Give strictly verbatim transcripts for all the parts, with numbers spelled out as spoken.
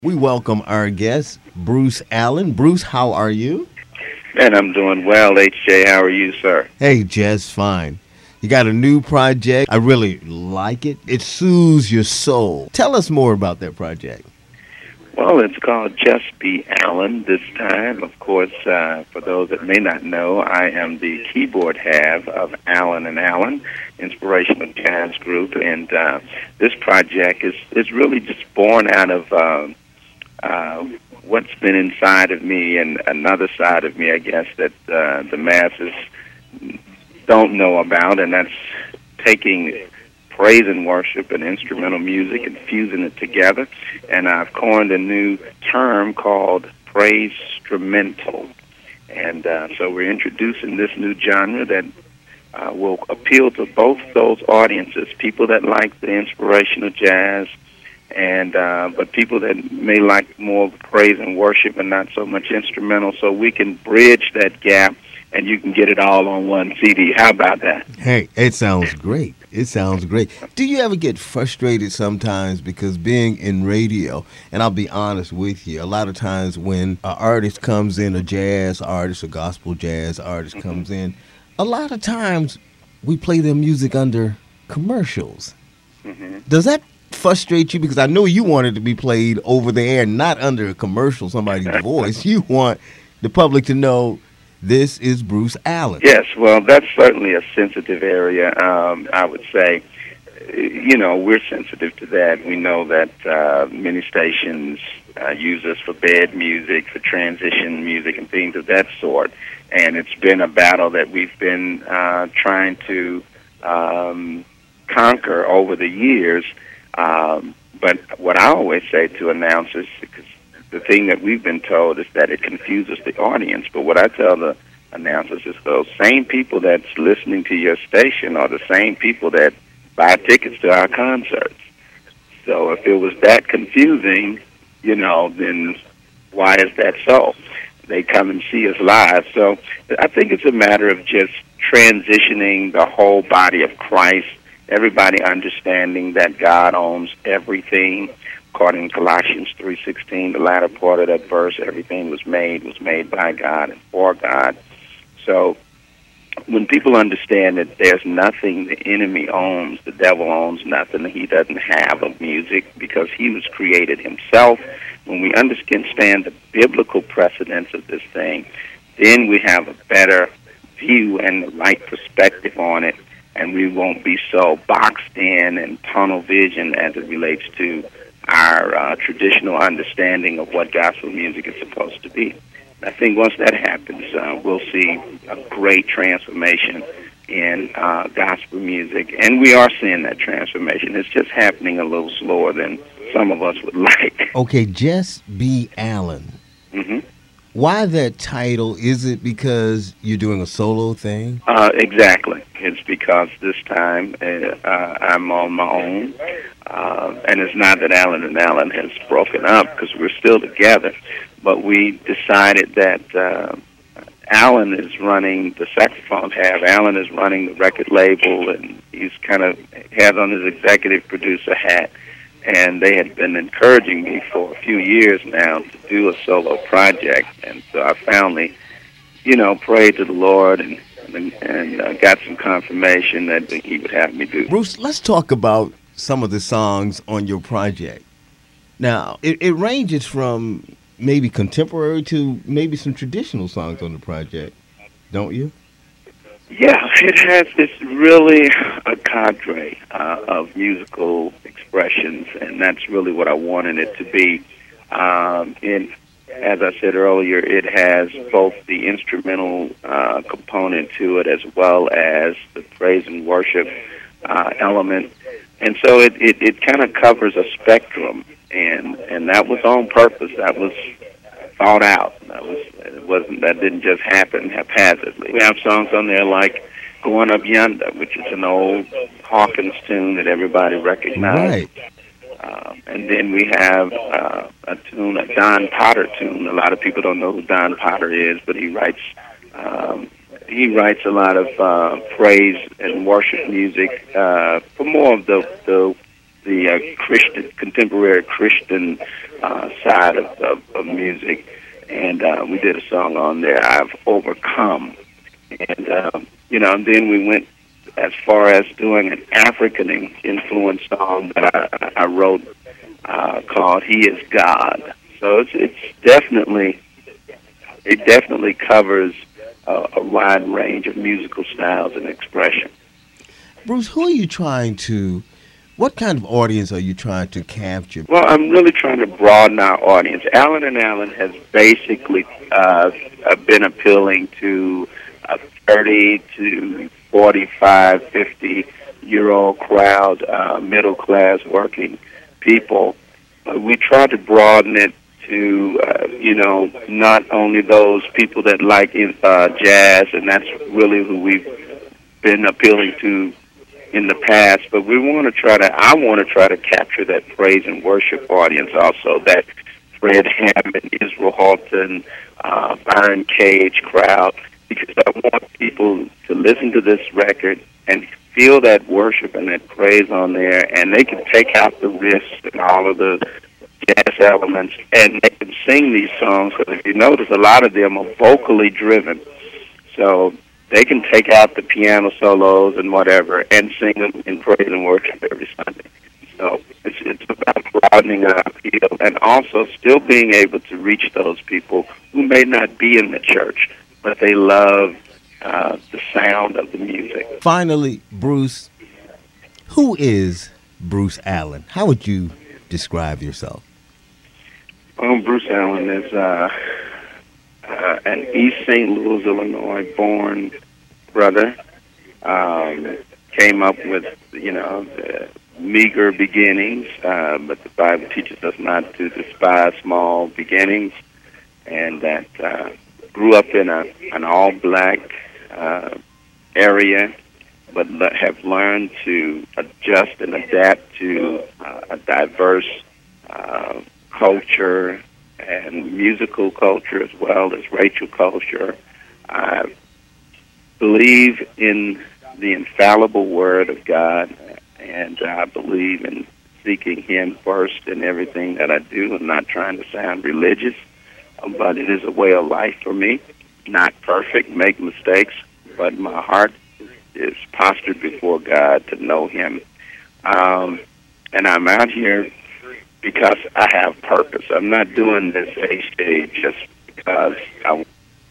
We welcome our guest, Bruce Allen. Bruce, how are you? And I'm doing well, H J. How are you, sir? Hey, just fine. You got a new project. I really like it. It soothes your soul. Tell us more about that project. Well, it's called Just Be Allen this time. Of course, uh, for those that may not know, I am the keyboard half of Allen and Allen, inspirational jazz group, and uh, this project is, is really just born out of uh, uh, what's been inside of me and another side of me, I guess, that uh, the masses don't know about, and that's taking praise and worship and instrumental music and fusing it together. And I've coined a new term called praise-strumental. And uh, so we're introducing this new genre that uh, will appeal to both those audiences, people that like the inspirational jazz, and uh, but people that may like more praise and worship and not so much instrumental, so we can bridge that gap and you can get it all on one C D. How about that? Hey, it sounds great. It sounds great. Do you ever get frustrated sometimes because being in radio, and I'll be honest with you, a lot of times when an artist comes in, a jazz artist, a gospel jazz artist mm-hmm. comes in, a lot of times we play their music under commercials. Mm-hmm. Does that frustrate you? Because I know you want it to be played over the air, not under a commercial, somebody's voice. You want the public to know this is Bruce Allen. Yes, well, that's certainly a sensitive area, um, I would say. You know, we're sensitive to that. We know that uh, many stations uh, use us for bed music, for transition music, and things of that sort. And it's been a battle that we've been uh, trying to um, conquer over the years. Um, but what I always say to announcers, because the thing that we've been told is that it confuses the audience. But what I tell the announcers is those same people that's listening to your station are the same people that buy tickets to our concerts. So if it was that confusing, you know, then why is that so? They come and see us live. So I think it's a matter of just transitioning the whole body of Christ, everybody understanding that God owns everything. According to Colossians three sixteen, the latter part of that verse, everything was made, was made by God and for God. So when people understand that there's nothing the enemy owns, the devil owns nothing, he doesn't have of music because he was created himself. When we understand the biblical precedence of this thing, then we have a better view and the right perspective on it, and we won't be so boxed in and tunnel vision as it relates to our uh, traditional understanding of what gospel music is supposed to be. I think once that happens, uh, we'll see a great transformation in uh, gospel music, and we are seeing that transformation. It's just happening a little slower than some of us would like. Okay, Just Be Allen. Mm-hmm. Why that title? Is it because you're doing a solo thing? Uh, exactly. It's because this time uh, uh, I'm on my own. Uh, and it's not that Allen and Allen has broken up because we're still together. But we decided that uh, Allen is running the saxophone half. Allen is running the record label, and he's kind of has on his executive producer hat. And they had been encouraging me for a few years now to do a solo project. And so I finally, you know, prayed to the Lord and and, and uh, got some confirmation that he would have me do. Bruce, let's talk about some of the songs on your project. Now, it, it ranges from maybe contemporary to maybe some traditional songs on the project, don't you? Yeah, it has this really a cadre uh, of musical expressions, and that's really what I wanted it to be. Um, and as I said earlier, it has both the instrumental uh, component to it as well as the praise and worship uh, element. And so it, it, it kind of covers a spectrum, and, and that was on purpose. That was thought out. That was it wasn't that didn't just happen haphazardly. We have songs on there like "Going Up Yonder," which is an old Hawkins tune that everybody recognizes. Right. Um, and then we have uh, a tune, a Don Potter tune. A lot of people don't know who Don Potter is, but he writes um, he writes a lot of uh, praise and worship music uh, for more of the the, the uh, Christian contemporary Christian uh, side of, of, of music, and uh, we did a song on there, I've Overcome. And, um, you know, and then we went as far as doing an African-influenced song that I, I wrote uh, called He is God. So it's, it's definitely, it definitely covers uh, a wide range of musical styles and expression. Bruce, who are you trying to, what kind of audience are you trying to capture? Well, I'm really trying to broaden our audience. Allen and Allen has basically uh, been appealing to a thirty to forty-five, fifty-year-old crowd, uh, middle-class working people. Uh, we try to broaden it to, uh, you know, not only those people that like uh, jazz, and that's really who we've been appealing to in the past, but we want to try to, I want to try to capture that praise and worship audience also, that Fred Hammond, Israel Halton, uh, Byron Cage crowd, because I want people to listen to this record and feel that worship and that praise on there, and they can take out the riffs and all of the jazz elements, and they can sing these songs, because if you notice, a lot of them are vocally driven. So they can take out the piano solos and whatever and sing them in praise and worship every Sunday. So it's, it's about broadening our appeal and also still being able to reach those people who may not be in the church, but they love uh, the sound of the music. Finally, Bruce, who is Bruce Allen? How would you describe yourself? Well, Bruce Allen is uh, uh, an East Saint Louis, Illinois born brother. Um, came up with, you know, the meager beginnings, uh, but the Bible teaches us not to despise small beginnings, and that uh, grew up in a an all-black uh, area, but le- have learned to adjust and adapt to uh, a diverse uh, culture and musical culture as well as racial culture. I believe in the infallible Word of God, and I believe in seeking Him first in everything that I do. I'm not trying to sound religious, but it is a way of life for me. Not perfect, make mistakes, but my heart is postured before God to know Him. Um, and I'm out here because I have purpose. I'm not doing this A stage just because I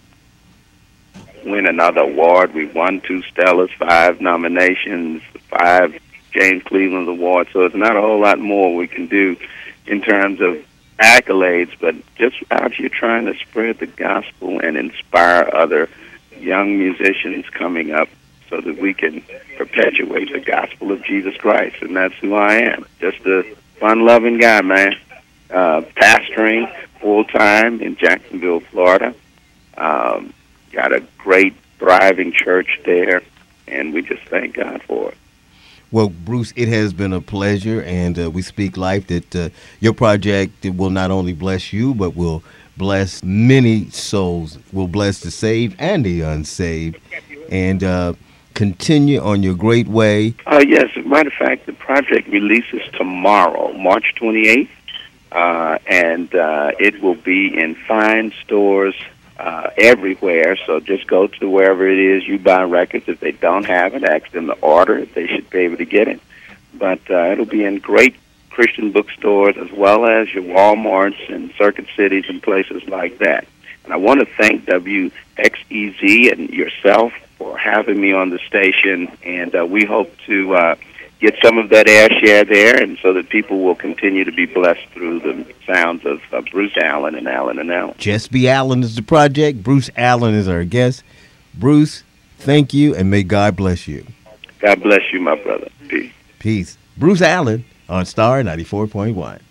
win another award. We won two Stellas, five nominations, five James Cleveland Awards, so it's not a whole lot more we can do in terms of accolades, but just out here trying to spread the gospel and inspire other young musicians coming up so that we can perpetuate the gospel of Jesus Christ, and that's who I am. Just a fun-loving guy, man. Uh, pastoring full-time in Jacksonville, Florida. Um, got a great, thriving church there, and we just thank God for it. Well, Bruce, it has been a pleasure, and uh, we speak life that uh, your project will not only bless you, but will bless many souls, will bless the saved and the unsaved, and uh, continue on your great way. Uh, yes, as a matter of fact, the project releases tomorrow, March twenty-eighth, uh, and uh, it will be in fine stores Uh, everywhere, so just go to wherever it is you buy records. If they don't have it, ask them to order it. They should be able to get it. But uh, it'll be in great Christian bookstores as well as your Walmarts and Circuit Cities and places like that. And I want to thank W X E Z and yourself for having me on the station, and uh, we hope to uh, get some of that air share there, and so that people will continue to be blessed through the sounds of uh, Bruce Allen and Allen and Allen. Just Be Allen is the project. Bruce Allen is our guest. Bruce, thank you, and may God bless you. God bless you, my brother. Peace. Peace. Bruce Allen on Star ninety-four point one.